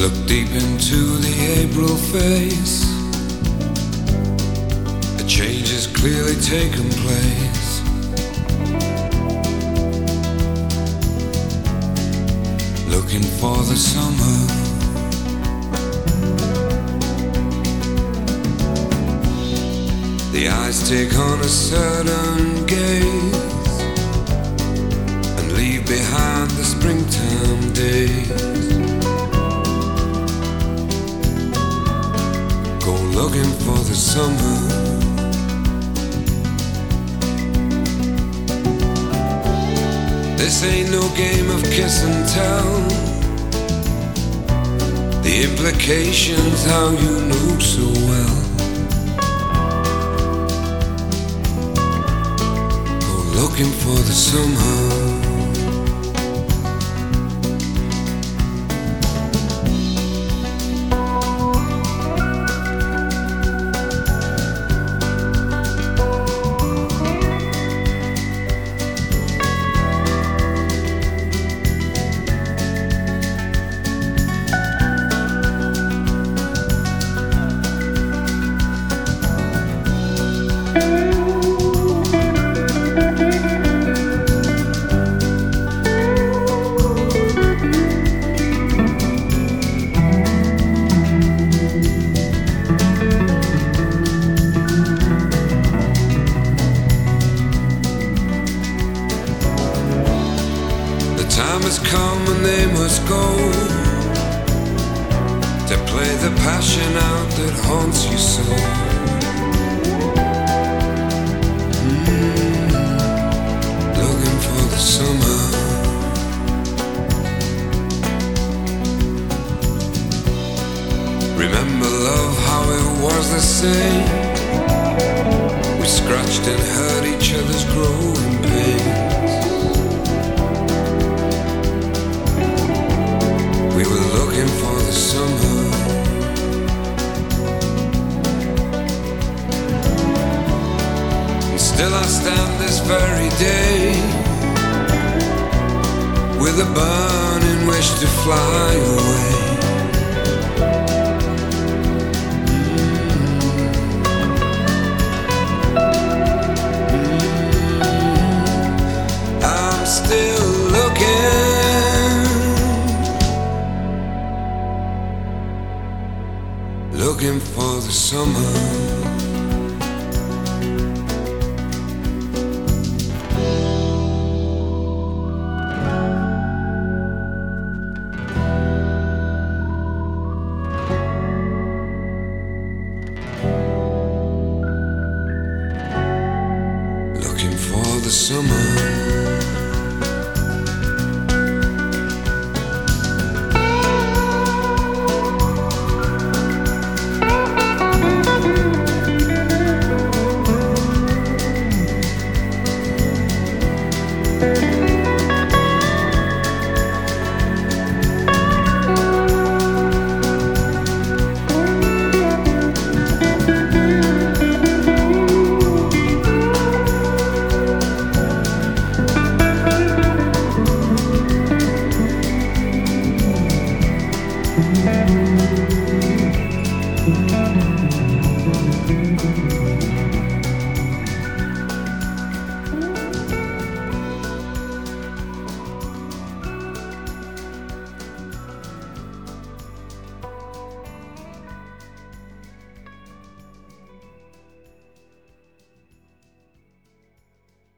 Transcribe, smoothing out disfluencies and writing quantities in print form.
Look deep into the April face. A change has clearly taken place. Looking for the summer. The eyes take on a certain gaze and leave behind the springtime days. Go looking for the summer. This ain't no game of kiss and tell. The implications how you know so well. Go looking for the summer. Time has come and they must go to play the passion out that haunts you so. Looking for the summer. Remember love, how it was the same. We scratched and hurt each other's growing pains. We were looking for the summer. And still I stand this very day with a burning wish to fly away. I'm still looking for the summer. Looking for the summer.